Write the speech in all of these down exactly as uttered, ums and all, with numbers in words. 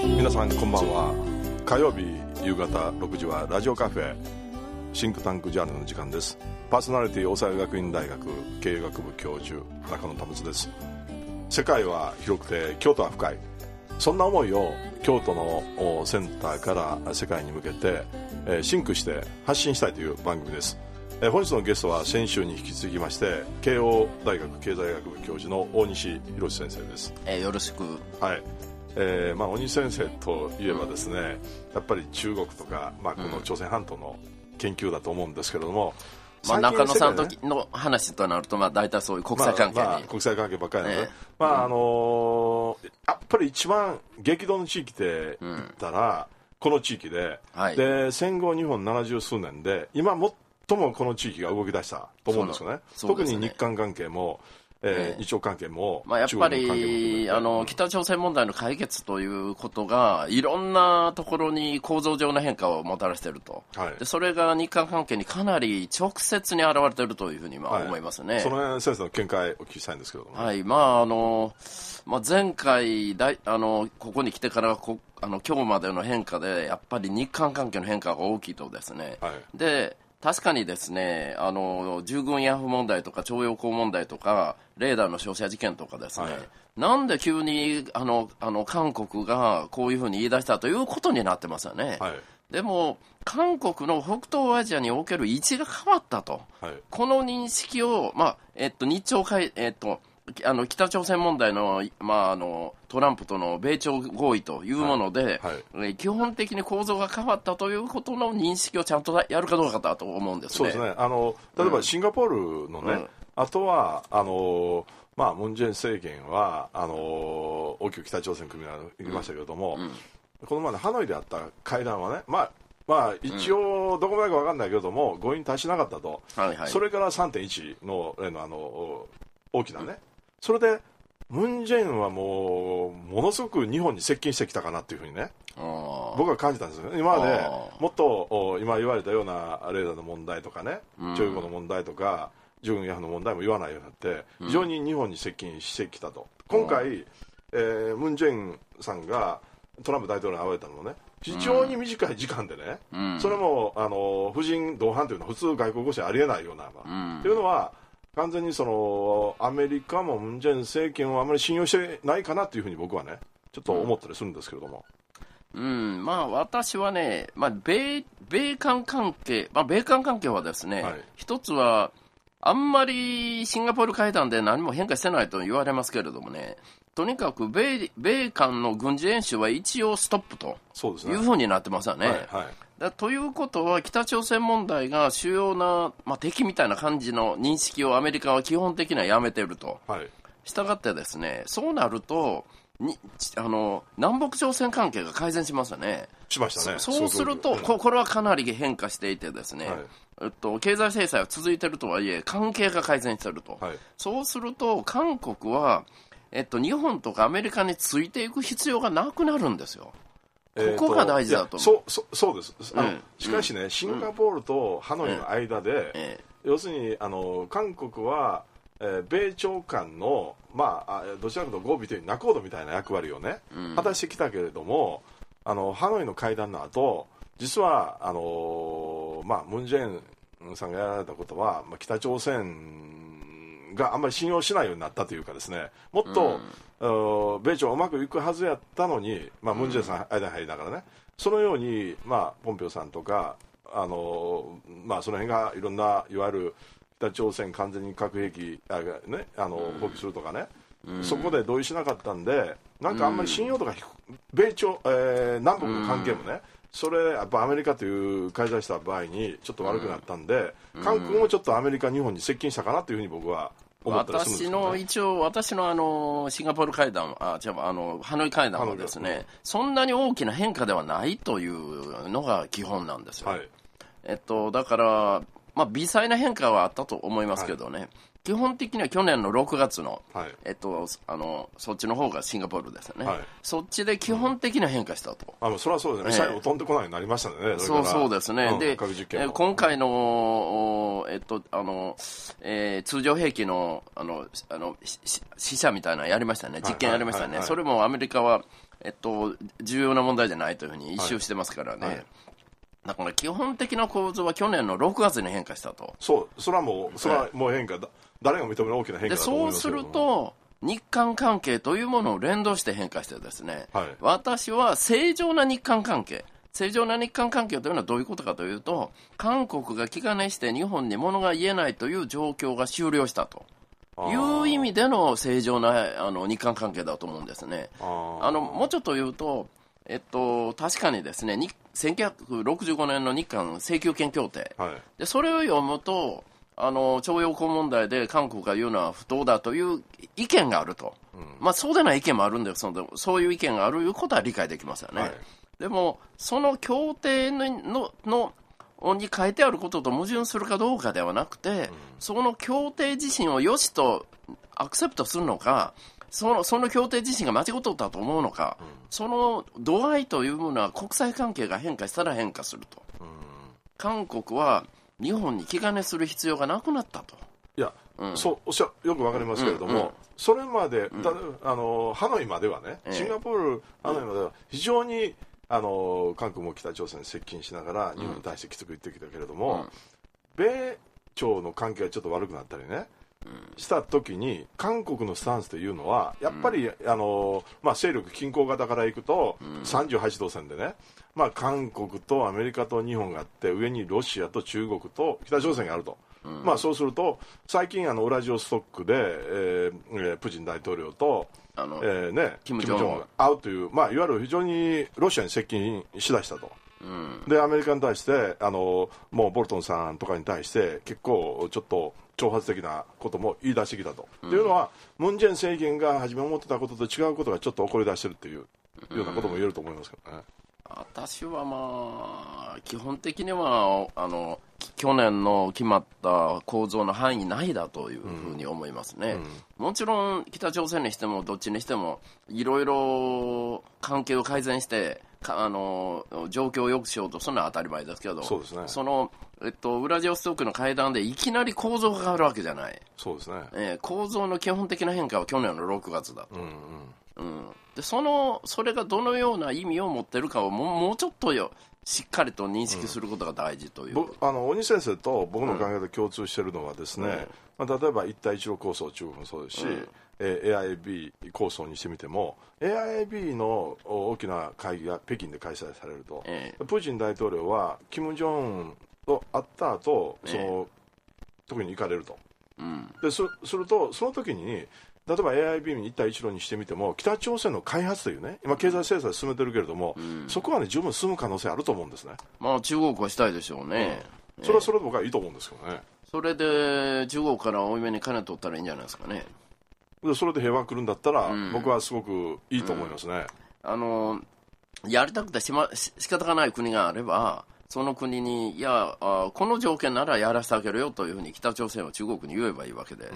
皆さんこんばんは。火曜日夕方ろくじはラジオカフェシンクタンクジャーナルの時間です。パーソナリティ大阪学院大学経営学部教授中野保です。世界は広くて京都は深い、そんな思いを京都のセンターから世界に向けてシンクして発信したいという番組です。本日のゲストは先週に引き続きまして慶応大学経済学部教授の大西博先生です。 えー、よろしく。 はい。えーまあ、大西先生といえばですね、やっぱり中国とか、まあ、この朝鮮半島の研究だと思うんですけれども、 うん、まあ、中野さんの話となると、まあ、大体そういう国際関係に、 まあまあ、国際関係ばっかりなので、 えーまああのー、やっぱり一番激動の地域で言ったら、うん、この地域 で,、はい、で戦後日本ななじゅう数年で今最もこの地域が動き出したと思うんですよ ね, ね特に日韓関係もえー、日朝関係も、 まあ、やっぱりあの北朝鮮問題の解決ということがいろんなところに構造上の変化をもたらしていると、はい、でそれが日韓関係にかなり直接に現れているというふうにまあ思いますね、はい、 その辺先生の見解をお聞きしたいんですけども、ね、 はいまああのまあ、前回だいあのここに来てからこあの今日までの変化でやっぱり日韓関係の変化が大きいとですね、はい、で確かにですね、あの従軍慰安婦問題とか徴用工問題とかレーダーの照射事件とかですね、はい、なんで急にあのあの韓国がこういうふうに言い出したということになってますよね、はい、でも韓国の北東アジアにおける位置が変わったと、はい、この認識を、まあえっと、日朝海、えっとあの北朝鮮問題の、まあ、あのトランプとの米朝合意というもので、はいはい、基本的に構造が変わったということの認識をちゃんとやるかどうかだと思うんですね。 そうですね。あの例えばシンガポールのね、うん、あとはあの、まあ、ムン・ジェイン政権はあの大きく北朝鮮組みましたけれども、うんうん、この前のハノイであった会談はね、まあまあ、一応どこまでか分かんないけれども、うん、合意に達しなかったと、はいはい、それから さんてんいち の, あの大きなね、うんそれでムン・ジェインはもうものすごく日本に接近してきたかなというふうにね僕は感じたんですよ。今までもっと今言われたようなレーダーの問題とかね徴用工の問題とか従軍慰安婦の問題も言わないようになって非常に日本に接近してきたと。今回、えー、ムン・ジェインさんがトランプ大統領に会われたのもね非常に短い時間でね、うん、それもあの夫人同伴というのは普通外国語詞ありえないような、まあうん、というのは完全にそのアメリカもムン・ジェイン政権をあまり信用してないかなというふうに僕はねちょっと思ったりするんですけれども、 うんうんまあ、私はね、まあ、米, 米韓関係、まあ、米韓関係はですね、はい、一つはあんまりシンガポール会談で何も変化してないと言われますけれどもねとにかく 米, 米韓の軍事演習は一応ストップというふうになってますよね。はいはいだということは北朝鮮問題が主要な、まあ、敵みたいな感じの認識をアメリカは基本的にはやめていると、はい、したがってですねそうなるとにあの南北朝鮮関係が改善しますよね。 しましたね。 そ, そうすると、うん、こ, これはかなり変化していてですね、はいえっと、経済制裁は続いているとはいえ関係が改善していると、はい、そうすると韓国は、えっと、日本とかアメリカについていく必要がなくなるんですよ。ここが大事だと思う。 そう、そう、そうです。あの、うん、しかしね、うん、シンガポールとハノイの間で、うん、要するにあの韓国は、えー、米朝間の、まあ、どちらかというと合尾という仲人みたいな役割をね、うん、果たしてきたけれども、あのハノイの会談の後、実はあの、まあ、ムン・ジェインさんがやられたことは、まあ、北朝鮮があんまり信用しないようになったというかですね、もっと、うん米朝うまくいくはずやったのに、まあ、ムン・ジェインさん間に入りながらね、うん、そのように、まあ、ポンペオさんとかあの、まあ、その辺がいろんないわゆる北朝鮮完全に核兵器あ、ね、あの放棄するとかね、うん、そこで同意しなかったんでなんかあんまり信用とか、うん、米朝、えー、南北の関係もね、うん、それやっぱアメリカという介在した場合にちょっと悪くなったんで、うん、韓国もちょっとアメリカ日本に接近したかなというふうに僕は私の一応私のあのシンガポール会談あ違うあのハノイ会談はですねそんなに大きな変化ではないというのが基本なんですよ、はいえっと、だから、まあ、微細な変化はあったと思いますけどね、はい、基本的には去年のろくがつの、はいえっと、あのそっちの方がシンガポールですよね、はい、そっちで基本的な変化したと、 うん、あそれはそうですね、ミサイルも飛んでこないようになりましたね、えー、 そうそうですね、うん、で今回の、えっとあのえー、通常兵器の、あのあの死者みたいなのやりましたね、実験やりましたね、はいはいはいはい、それもアメリカはえっと、重要な問題じゃないというふうに一周してますからね、はいはい、だから基本的な構造は去年のろくがつに変化したと。 そう、それはもう、それはもう変化、はい、誰が認める大きな変化だと思いますけども。 でそうすると日韓関係というものを連動して変化してですね、はい、私は正常な日韓関係正常な日韓関係というのはどういうことかというと、韓国が気兼ねして日本に物が言えないという状況が終了したという意味での正常なあの日韓関係だと思うんですね。ああのもうちょっと言うと、えっと、確かにですね、せんきゅうひゃくろくじゅうごねんの日韓請求権協定、はい、でそれを読むと、あの徴用工問題で韓国が言うのは不当だという意見があると、うん、まあ、そうでない意見もあるんですけど、そういう意見があるいうことは理解できますよね、はい、でもその協定ののに書いてあることと矛盾するかどうかではなくて、うん、その協定自身を良しとアクセプトするのか、その、その協定自身が間違ってたと思うのか、うん、その度合いというものは国際関係が変化したら変化すると、うん、韓国は日本に気兼ねする必要がなくなったと。 いや、うん、そうおっしゃよくわかりますけれども、うんうん、それまで、うん、あのハノイまではね、シンガポール、ハノイまでは非常にあの韓国も北朝鮮に接近しながら日本に対してきつく言ってきたけれども、うん、米朝の関係がちょっと悪くなったりね、うん、した時に韓国のスタンスというのはやっぱり、うん、あのまあ、勢力均衡型からいくと、うん、さんじゅうはちどう線でね、まあ、韓国とアメリカと日本があって上にロシアと中国と北朝鮮があると、うん、まあ、そうすると最近あのウラジオストックで、えー、プーチン大統領とあの、えーね、キム・ジョンウンが会うという、まあ、いわゆる非常にロシアに接近しだしたと、うん、でアメリカに対してあのもうボルトンさんとかに対して結構ちょっと挑発的なことも言い出してきたと、うん、というのはムン・ジェイン政権が初め思ってたことと違うことがちょっと起こり出してるっていうようなことも言えると思いますけどね、 うん、私はまあ基本的にはあの去年の決まった構造の範囲内だというふうに思いますね、うんうん、もちろん北朝鮮にしてもどっちにしてもいろいろ関係を改善してあの状況を良くしようとするのは当たり前ですけど、 そうですね、 その、えっと、ウラジオストクの会談でいきなり構造が変わるわけじゃない。 そうですね、 えー、構造の基本的な変化は去年のろくがつだと、うんうんうん、でそのそれがどのような意味を持っているかをもう、もうちょっとよしっかりと認識することが大事という、うん、 あの鬼先生と僕の考えで共通しているのはですね、うん、まあ、例えば一帯一路構想中国もそうですし、うん、えー、エーアイビー 構想にしてみても エーアイビー の大きな会議が北京で開催されると、えー、プーチン大統領はキム・ジョンウンと会った後その、えー、特に行かれると、うん、で そ, するとその時に例えば エーアイビー に一帯一路にしてみても北朝鮮の開発というね今経済制裁進めてるけれども、うん、そこはね十分進む可能性あると思うんですね。 まあ中国はしたいでしょうね、 うん、それはそれで僕はいいと思うんですけどね。 それで中国から多めに金取ったらいいんじゃないですかね。 でそれで平和が来るんだったら、うん、僕はすごくいいと思いますね、 うん、あのやりたくてし、ま、し仕方がない国があればその国にいやあこの条件ならやらせてあげるよというふうに北朝鮮は中国に言えばいいわけで、うん、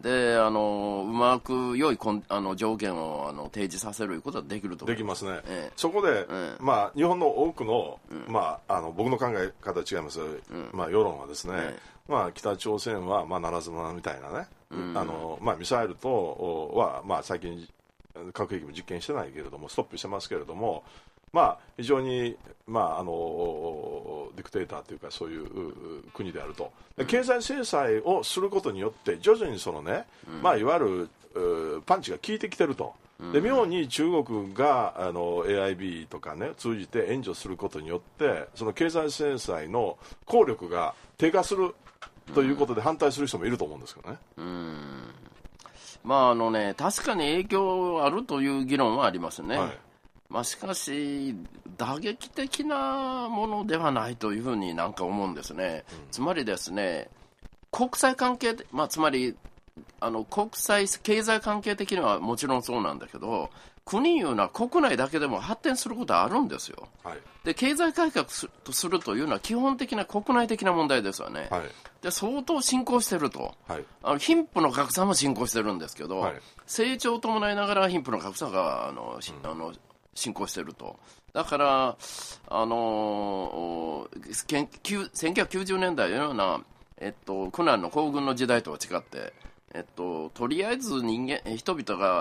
であのうまく良いこんあの条件をあの提示させることはできると思います。 できますね、 ええ、 そこで、ええ、まあ、日本の多くの、うん、まあ、あの僕の考え方は違います、うん、まあ、世論はですね、ええ、まあ、北朝鮮は、まあ、ならず者みたいなね、うん、あのまあ、ミサイルとは、まあ、最近核兵器も実験してないけれどもストップしてますけれども、まあ、非常に、まあ、あのディクテーターというかそういう国であると。経済制裁をすることによって徐々にそのね、うん、まあ、いわゆるパンチが効いてきてると。で妙に中国があの エーアイビー とかね通じて援助することによってその経済制裁の効力が低下するということで反対する人もいると思うんですけどね。 うん、まああのね、確かに影響あるという議論はありますね、はい、まあ、しかし打撃的なものではないというふうになんか思うんですね、うん、つまりですね国際関係、まあ、つまりあの国際経済関係的にはもちろんそうなんだけど国いうのは国内だけでも発展することはあるんですよ、はい、で経済改革とするというのは基本的な国内的な問題ですよね、はい、で相当進行していると、はい、あの貧富の格差も進行してるんですけど、はい、成長を伴いながら貧富の格差があの、うん、あの進行していると。だから、あのー、せんきゅうひゃくきゅうじゅうねんだいのような、えっと、苦難の行軍の時代とは違って、えっと、とりあえず人間人々が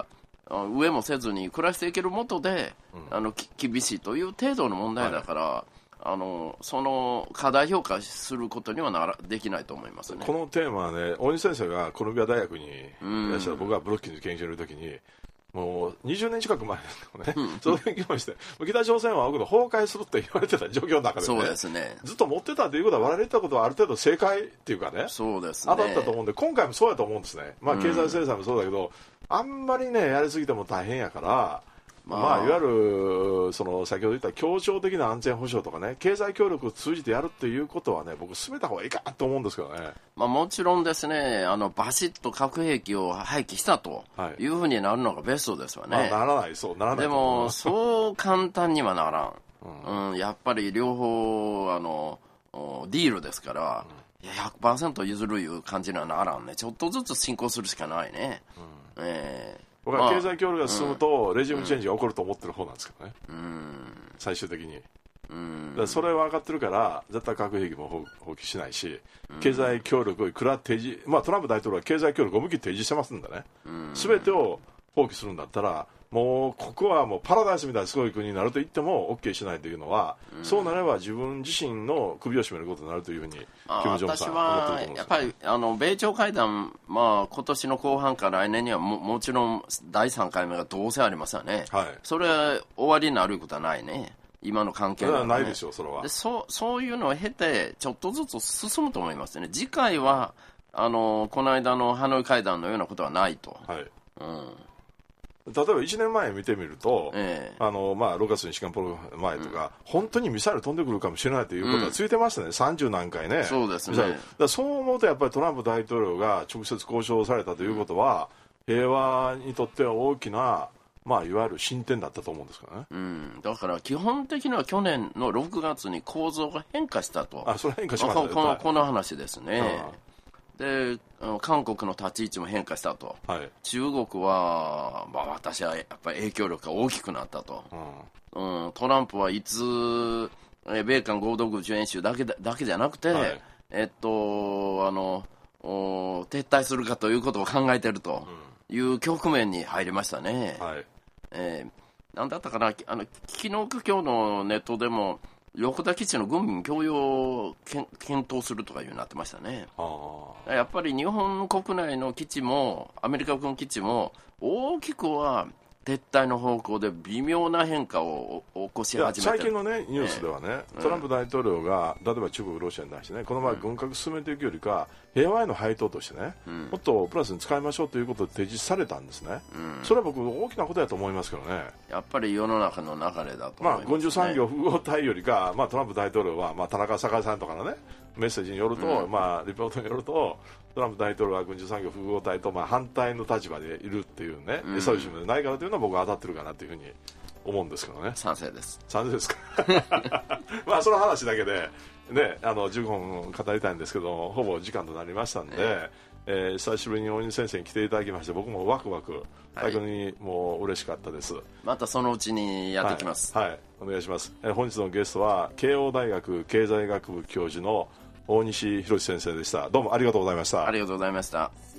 上もせずに暮らしていけるもとで、うん、あの厳しいという程度の問題だから、はい、あのその過大評価することにはならできないと思いますね。 このテーマはね、大西先生がコロンビア大学にいらっしゃる、僕がブロッキンズ研究をいるときにもうにじゅうねん近く前ですね、うん、その研究をして北朝鮮は崩壊するって言われてた状況の中で、ね、 そうですね、 ずっと持ってたということは、我々言ったことはある程度正解っていうかね、 そうですね、 当たったと思うんで、今回もそうやと思うんですね。まあ、経済制裁もそうだけど、うん、あんまりねやりすぎても大変やから、まあ、まあ、いわゆるその先ほど言った協調的な安全保障とかね、経済協力を通じてやるっていうことはね、僕進めた方がいいかと思うんですけどね。 まあ、もちろんですね、あのバシッと核兵器を廃棄したというふうになるのがベストですわね。 まあ、ならない、そうならない。 でもそう簡単にはならん、うんうん、やっぱり両方あのディールですから、うん、ひゃくパーセント 譲るいう感じにはならんね。ちょっとずつ進行するしかないね、うん、えー僕は経済協力が進むとレジームチェンジが起こると思ってる方なんですけどね、うん、最終的に、うん、だからそれは分かってるから絶対核兵器も放棄しないし、経済協力をいくら提示、まあ、トランプ大統領は経済協力を思いっきり提示してますんでね、すべてを放棄するんだったらもうここはもうパラダイスみたいなすごい国になると言っても OK しないというのは、うん、そうなれば自分自身の首を絞めることになるというふうに金正恩さんは思ってると思うんですよ。 私はやっぱりあの米朝会談、まあ、今年の後半から来年には も, もちろんだいさんかいめがどうせありますよね、はい、それは終わりになることはないね、今の関係は、ね、 それはないでしょう。それはで そ, そういうのを経てちょっとずつ進むと思いますね。次回はあのこの間のハノイ会談のようなことはないと、はい、うん、 例えばいちねんまえ見てみると、えーあのまあ、ろくがつにシンガポール前とか、うん、本当にミサイル飛んでくるかもしれないということがついてましたね、うん、さんじゅう何回ね。 そうですね。 だからそう思うとやっぱりトランプ大統領が直接交渉されたということは、うん、平和にとっては大きな、まあ、いわゆる進展だったと思うんですからね、 うん、だから基本的には去年のろくがつに構造が変化したと。 あ、それ変化しましたね。 この、この話ですね。で韓国の立ち位置も変化したと、はい、中国は、まあ、私はやっぱり影響力が大きくなったと、うんうん、トランプはいつ米韓合同軍事演習だけだけじゃなくて、はい、えっとあの撤退するかということを考えているという局面に入りましたね、はい、えー、なんだったかな、あの昨日か今日のネットでも横田基地の軍民共用を検討するとかいうようになってましたね。あ、やっぱり日本国内の基地もアメリカ軍基地も大きくは撤退の方向で微妙な変化を起こし始めてる。 最近の、ね、ニュースではね、えー、トランプ大統領が、うん、例えば中国ロシアに対してね、このまま軍拡進めていくよりか、うん、平和への配当としてね、うん、もっとプラスに使いましょうということを提示されたんですね、うん、それは僕大きなことだと思いますけどね。 やっぱり世の中の流れだと思います、ね、 まあ、軍需産業複合体よりか、まあ、トランプ大統領は、まあ、田中栄さんとかのねメッセージによると、うん、まあ、リポートによるとトランプ大統領は軍需産業複合体とまあ反対の立場でいるっていうね、うん、そういう人もないからというのは僕は当たってるかなというふうに思うんですけどね。 賛成です。 賛成ですかまあその話だけで、ね、あのじゅっぷん語りたいんですけどほぼ時間となりましたんで、ええー、久しぶりに大西先生に来ていただきまして僕もワクワク最高にもう嬉しかったです、はい、 またそのうちにやってきます、 はい、はい、お願いします。えー、本日のゲストは慶応大学経済学部教授の大西博先生でした。どうもありがとうございました。 ありがとうございました。